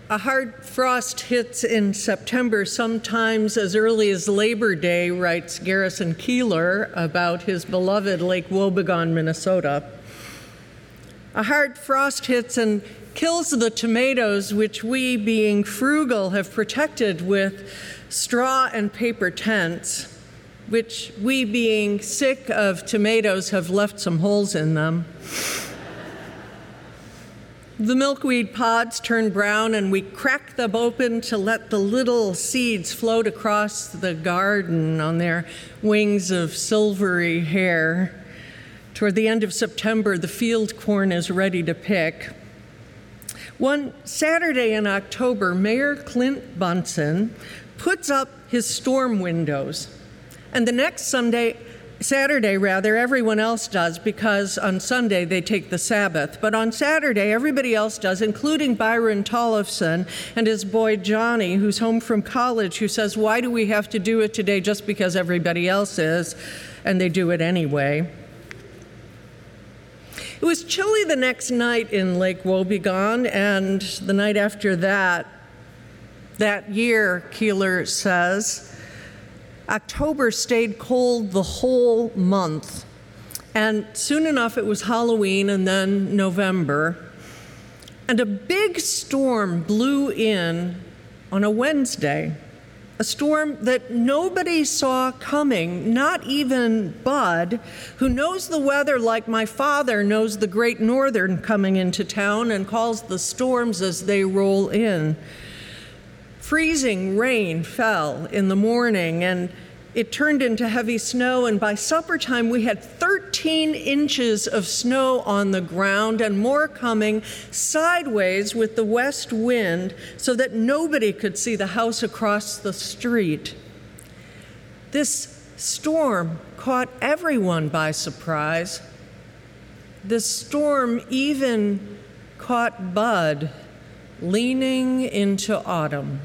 A hard frost hits in September, sometimes as early as Labor Day, writes Garrison Keillor about his beloved Lake Wobegon, Minnesota. A hard frost hits and kills the tomatoes, which we, being frugal, have protected with straw and paper tents, which we, being sick of tomatoes, have left some holes in them. The milkweed pods turn brown, and we crack them open to let the little seeds float across the garden on their wings of silvery hair. Toward the end of September, the field corn is ready to pick. One Saturday in October, Mayor Clint Bunsen puts up his storm windows, and the next Saturday, everyone else does, because on Sunday they take the Sabbath. But on Saturday, everybody else does, including Byron Tollefson and his boy Johnny, who's home from college, who says, "Why do we have to do it today just because everybody else is?" And they do it anyway. It was chilly the next night in Lake Wobegon, and the night after that year, Keillor says, October stayed cold the whole month, and soon enough it was Halloween and then November, and a big storm blew in on a Wednesday, a storm that nobody saw coming, not even Bud, who knows the weather like my father knows the Great Northern coming into town and calls the storms as they roll in. Freezing rain fell in the morning, and it turned into heavy snow, and by supper time we had 13 inches of snow on the ground and more coming sideways with the west wind so that nobody could see the house across the street. This storm caught everyone by surprise. This storm even caught Bud leaning into autumn.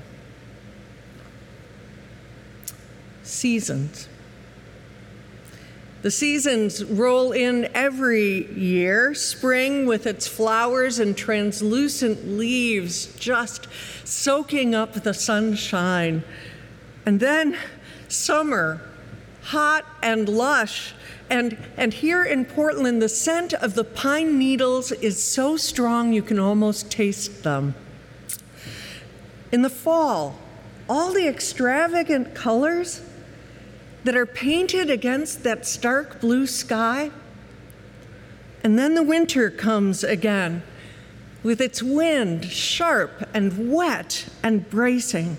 Seasons. The seasons roll in every year. Spring with its flowers and translucent leaves just soaking up the sunshine. And then summer, hot and lush. And here in Portland, the scent of the pine needles is so strong you can almost taste them. In the fall, all the extravagant colors that are painted against that stark blue sky. And then the winter comes again with its wind sharp and wet and bracing.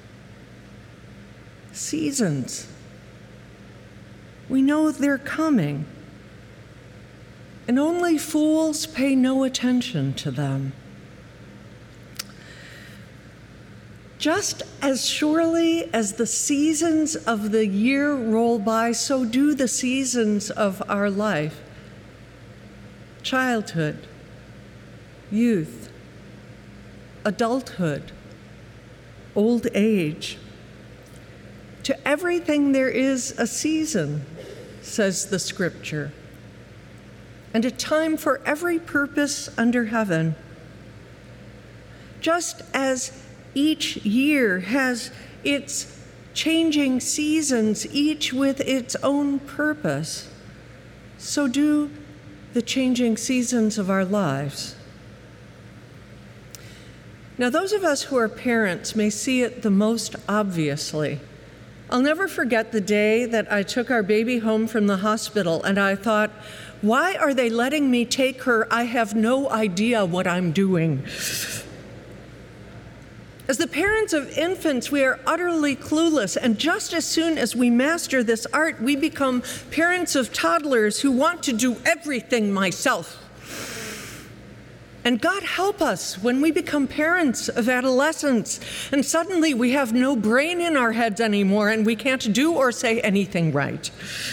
Seasons. We know they're coming, and only fools pay no attention to them. Just as surely as the seasons of the year roll by, so do the seasons of our life. Childhood, youth, adulthood, old age. To everything there is a season, says the scripture, and a time for every purpose under heaven. Just as each year has its changing seasons, each with its own purpose, so do the changing seasons of our lives. Now, those of us who are parents may see it the most obviously. I'll never forget the day that I took our baby home from the hospital, and I thought, why are they letting me take her? I have no idea what I'm doing. As the parents of infants, we are utterly clueless, and just as soon as we master this art, we become parents of toddlers who want to do everything myself. And God help us when we become parents of adolescents, and suddenly we have no brain in our heads anymore, and we can't do or say anything right.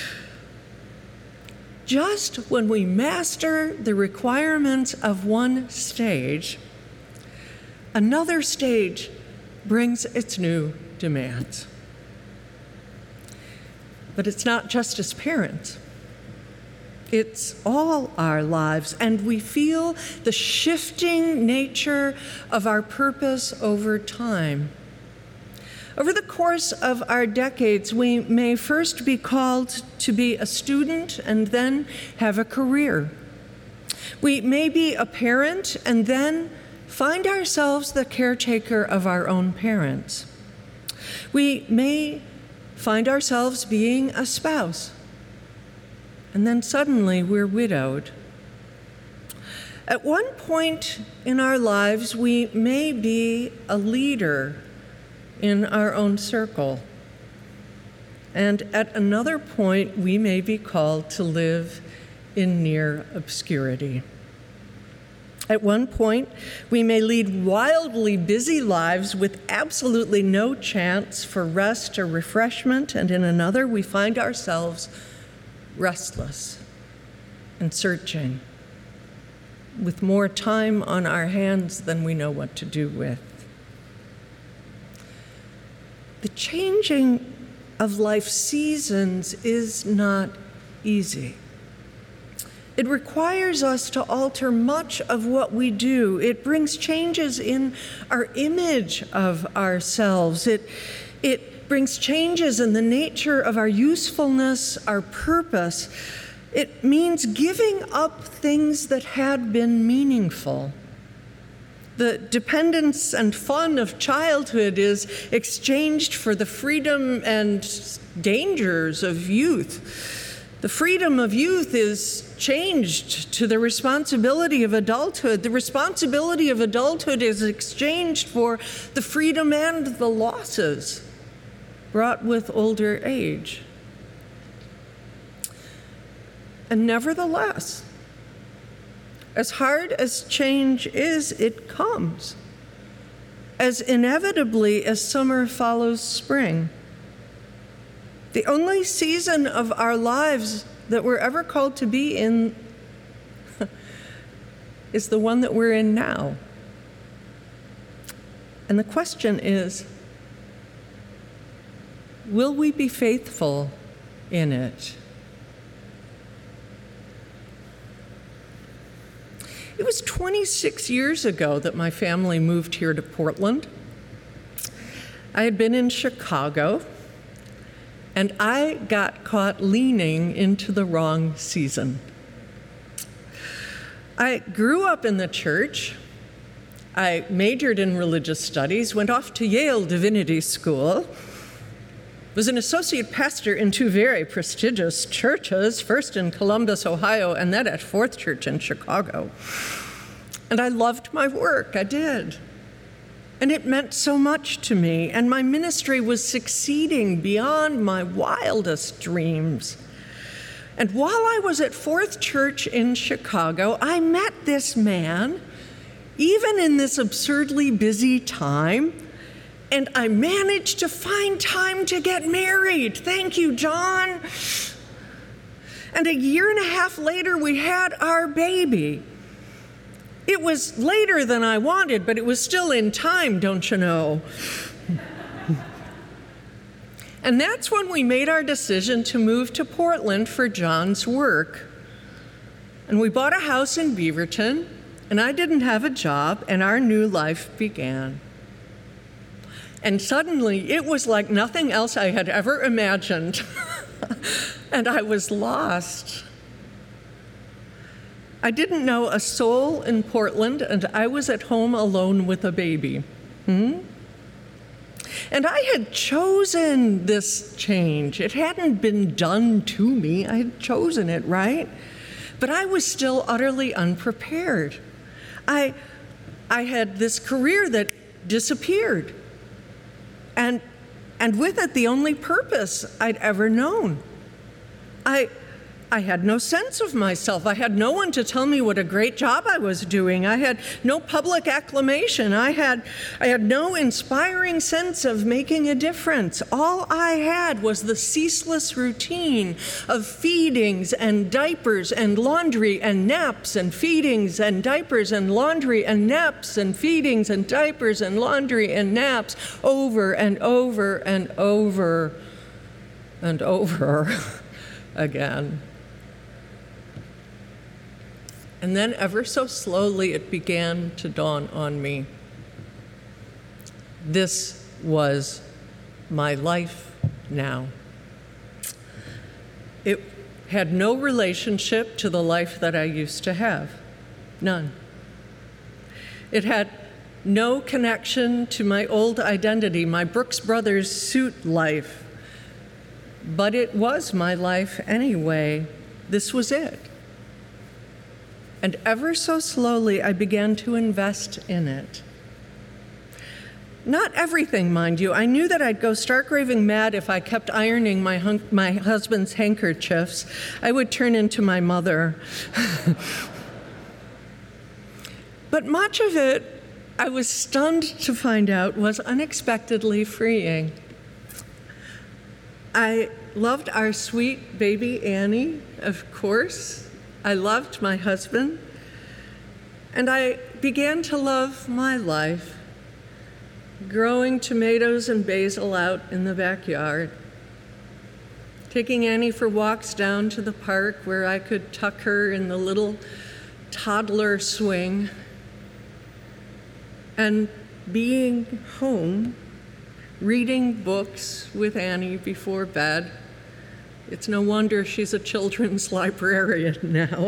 Just when we master the requirements of one stage, another stage brings its new demands. But it's not just as parents. It's all our lives, and we feel the shifting nature of our purpose over time. Over the course of our decades, we may first be called to be a student and then have a career. We may be a parent and then find ourselves the caretaker of our own parents. We may find ourselves being a spouse, and then suddenly we're widowed. At one point in our lives, we may be a leader in our own circle. And at another point, we may be called to live in near obscurity. At one point, we may lead wildly busy lives with absolutely no chance for rest or refreshment, and in another, we find ourselves restless and searching, with more time on our hands than we know what to do with. The changing of life seasons is not easy. It requires us to alter much of what we do. It brings changes in our image of ourselves. It brings changes in the nature of our usefulness, our purpose. It means giving up things that had been meaningful. The dependence and fun of childhood is exchanged for the freedom and dangers of youth. The freedom of youth is changed to the responsibility of adulthood. The responsibility of adulthood is exchanged for the freedom and the losses brought with older age. And nevertheless, as hard as change is, it comes, as inevitably as summer follows spring. The only season of our lives that we're ever called to be in is the one that we're in now. And the question is, will we be faithful in it? It was 26 years ago that my family moved here to Portland. I had been in Chicago, and I got caught leaning into the wrong season. I grew up in the church. I majored in religious studies, went off to Yale Divinity School, was an associate pastor in two very prestigious churches, first in Columbus, Ohio, and then at Fourth Church in Chicago. And I loved my work, I did. And it meant so much to me, and my ministry was succeeding beyond my wildest dreams. And while I was at Fourth Church in Chicago, I met this man, even in this absurdly busy time, and I managed to find time to get married. Thank you, John. And a year and a half later, we had our baby. It was later than I wanted, but it was still in time, don't you know? And that's when we made our decision to move to Portland for John's work. And we bought a house in Beaverton, and I didn't have a job, and our new life began. And suddenly, it was like nothing else I had ever imagined. And I was lost. I didn't know a soul in Portland, and I was at home alone with a baby. And I had chosen this change. It hadn't been done to me. I had chosen it, right? But I was still utterly unprepared. I had this career that disappeared. And with it, the only purpose I'd ever known. I had no sense of myself. I had no one to tell me what a great job I was doing. I had no public acclamation. I had no inspiring sense of making a difference. All I had was the ceaseless routine of feedings and diapers and laundry and naps and feedings and diapers and laundry and naps and feedings and diapers and laundry and naps over and over and over and over again. And then ever so slowly it began to dawn on me. This was my life now. It had no relationship to the life that I used to have. None. It had no connection to my old identity, my Brooks Brothers suit life. But it was my life anyway. This was it. And ever so slowly, I began to invest in it. Not everything, mind you. I knew that I'd go stark raving mad if I kept ironing my husband's handkerchiefs. I would turn into my mother. But much of it, I was stunned to find out, was unexpectedly freeing. I loved our sweet baby Annie, of course. I loved my husband. And I began to love my life, growing tomatoes and basil out in the backyard, taking Annie for walks down to the park where I could tuck her in the little toddler swing, and being home, reading books with Annie before bed. It's no wonder she's a children's librarian now.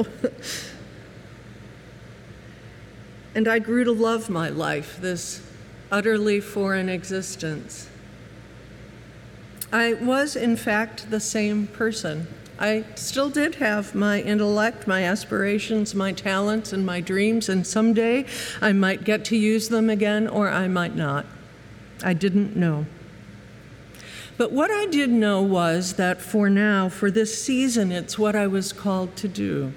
And I grew to love my life, this utterly foreign existence. I was, in fact, the same person. I still did have my intellect, my aspirations, my talents, and my dreams, and someday I might get to use them again, or I might not. I didn't know. But what I did know was that for now, for this season, it's what I was called to do.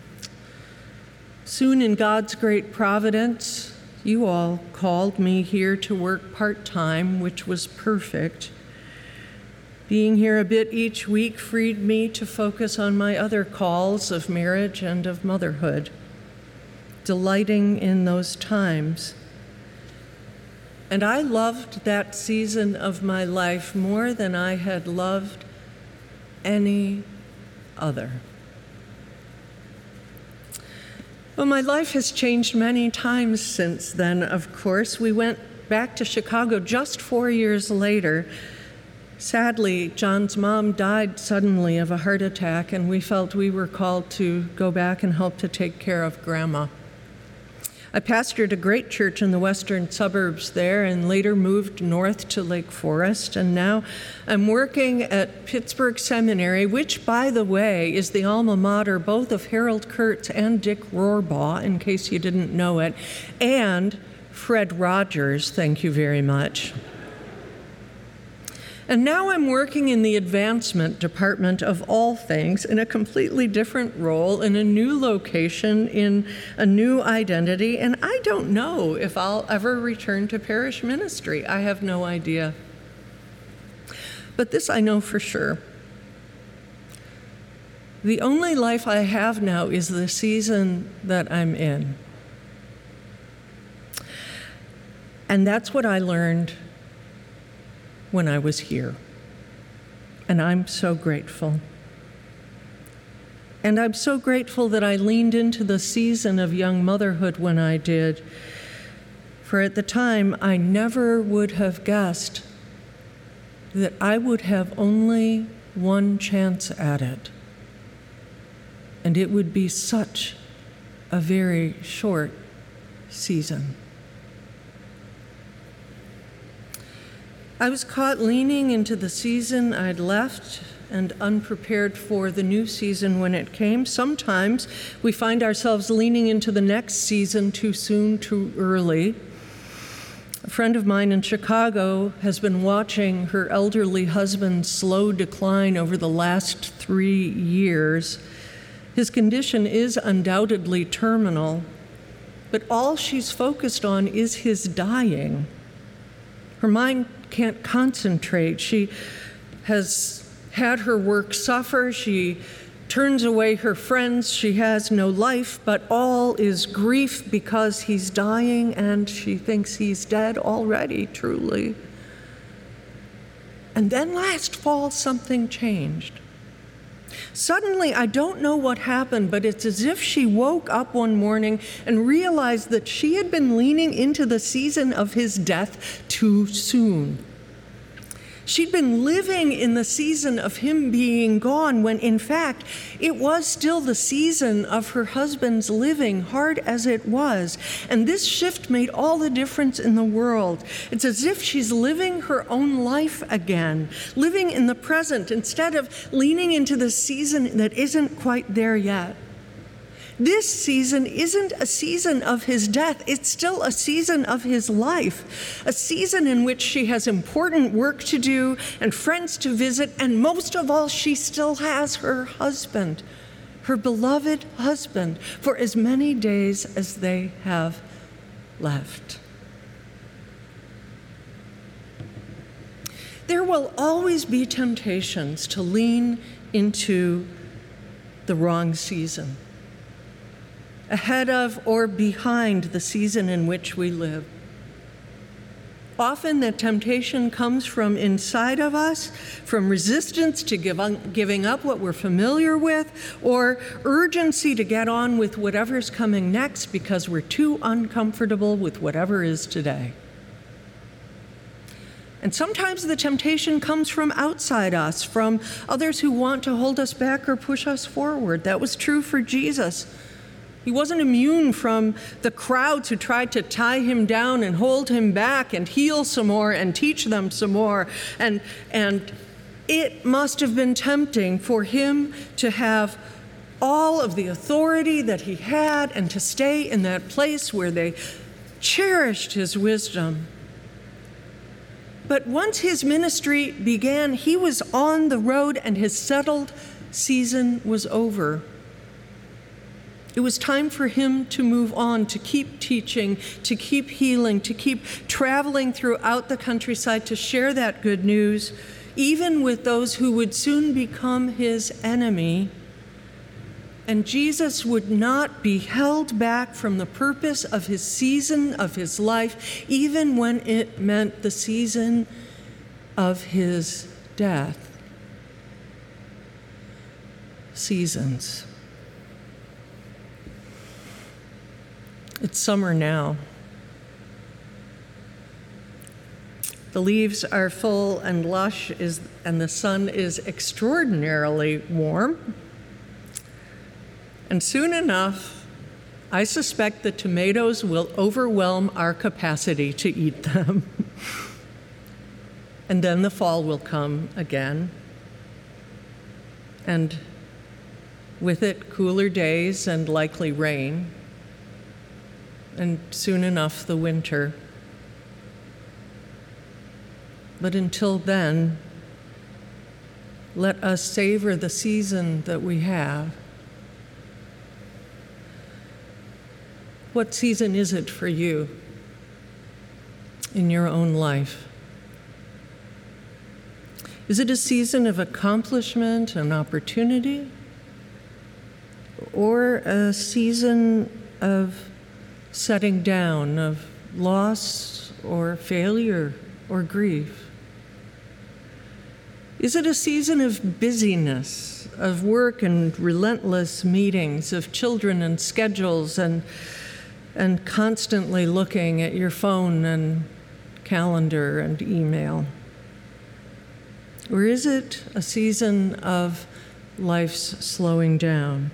Soon in God's great providence, you all called me here to work part-time, which was perfect. Being here a bit each week freed me to focus on my other calls of marriage and of motherhood, delighting in those times. And I loved that season of my life more than I had loved any other. Well, my life has changed many times since then, of course. We went back to Chicago just 4 years later. Sadly, John's mom died suddenly of a heart attack, and we felt we were called to go back and help to take care of Grandma. I pastored a great church in the western suburbs there and later moved north to Lake Forest, and now I'm working at Pittsburgh Seminary, which, by the way, is the alma mater both of Harold Kurtz and Dick Rohrbaugh, in case you didn't know it, and Fred Rogers, thank you very much. And now I'm working in the advancement department of all things in a completely different role, in a new location, in a new identity, and I don't know if I'll ever return to parish ministry. I have no idea. But this I know for sure. The only life I have now is the season that I'm in. And that's what I learned when I was here. And I'm so grateful. And I'm so grateful that I leaned into the season of young motherhood when I did. For at the time, I never would have guessed that I would have only one chance at it. And it would be such a very short season. I was caught leaning into the season I'd left and unprepared for the new season when it came. Sometimes we find ourselves leaning into the next season too soon, too early. A friend of mine in Chicago has been watching her elderly husband's slow decline over the last 3 years. His condition is undoubtedly terminal, but all she's focused on is his dying. Her mind can't concentrate. She has had her work suffer. She turns away her friends. She has no life, but all is grief because he's dying, and she thinks he's dead already, truly. And then last fall, something changed. Suddenly, I don't know what happened, but it's as if she woke up one morning and realized that she had been leaning into the season of his death too soon. She'd been living in the season of him being gone when, in fact, it was still the season of her husband's living, hard as it was. And this shift made all the difference in the world. It's as if she's living her own life again, living in the present instead of leaning into the season that isn't quite there yet. This season isn't a season of his death. It's still a season of his life, a season in which she has important work to do and friends to visit, and most of all, she still has her husband, her beloved husband, for as many days as they have left. There will always be temptations to lean into the wrong season, ahead of or behind the season in which we live. Often the temptation comes from inside of us, from resistance to giving up what we're familiar with, or urgency to get on with whatever's coming next because we're too uncomfortable with whatever is today. And sometimes the temptation comes from outside us, from others who want to hold us back or push us forward. That was true for Jesus. He wasn't immune from the crowds who tried to tie him down and hold him back and heal some more and teach them some more. And it must have been tempting for him to have all of the authority that he had and to stay in that place where they cherished his wisdom. But once his ministry began, he was on the road and his settled season was over. It was time for him to move on, to keep teaching, to keep healing, to keep traveling throughout the countryside to share that good news, even with those who would soon become his enemy. And Jesus would not be held back from the purpose of his season of his life, even when it meant the season of his death. Seasons. It's summer now. The leaves are full and lush, and the sun is extraordinarily warm. And soon enough, I suspect the tomatoes will overwhelm our capacity to eat them. And then the fall will come again. And with it, cooler days and likely rain. And soon enough, the winter. But until then, let us savor the season that we have. What season is it for you in your own life? Is it a season of accomplishment and opportunity? Or a season of setting down, of loss or failure or grief? Is it a season of busyness, of work and relentless meetings, of children and schedules and constantly looking at your phone and calendar and email? Or is it a season of life's slowing down?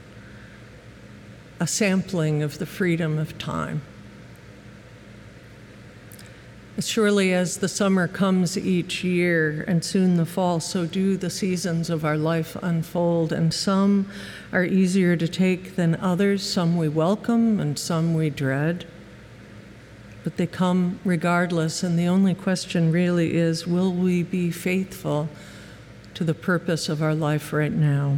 A sampling of the freedom of time. As surely as the summer comes each year and soon the fall, so do the seasons of our life unfold, and some are easier to take than others, some we welcome and some we dread. But they come regardless, and the only question really is, will we be faithful to the purpose of our life right now?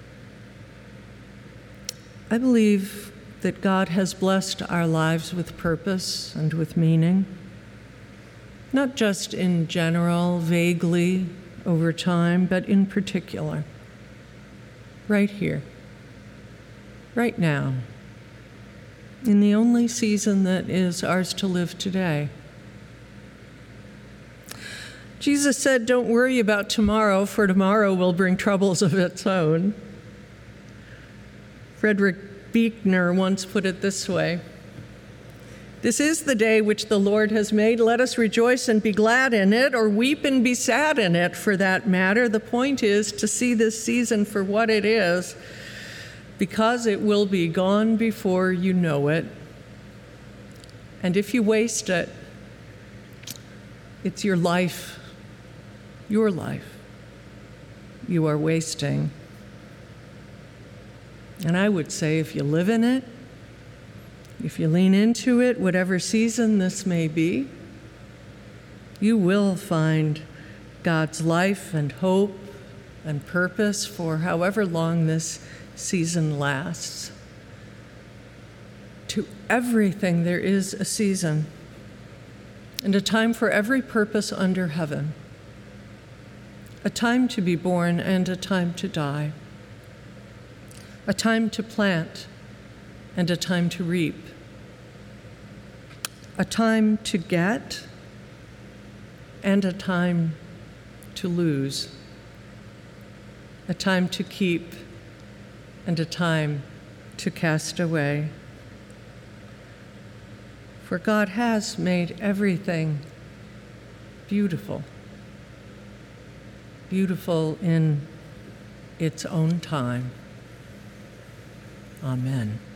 I believe that God has blessed our lives with purpose and with meaning, not just in general, vaguely, over time, but in particular, right here, right now, in the only season that is ours to live today. Jesus said, "Don't worry about tomorrow, for tomorrow will bring troubles of its own." Frederick Buechner once put it this way: "This is the day which the Lord has made. Let us rejoice and be glad in it, or weep and be sad in it, for that matter. The point is to see this season for what it is, because it will be gone before you know it. And if you waste it, it's your life you are wasting." And I would say, if you live in it, if you lean into it, whatever season this may be, you will find God's life and hope and purpose for however long this season lasts. To everything there is a season, and a time for every purpose under heaven. A time to be born and a time to die. A time to plant and a time to reap. A time to get and a time to lose. A time to keep and a time to cast away. For God has made everything beautiful, beautiful in its own time. Amen.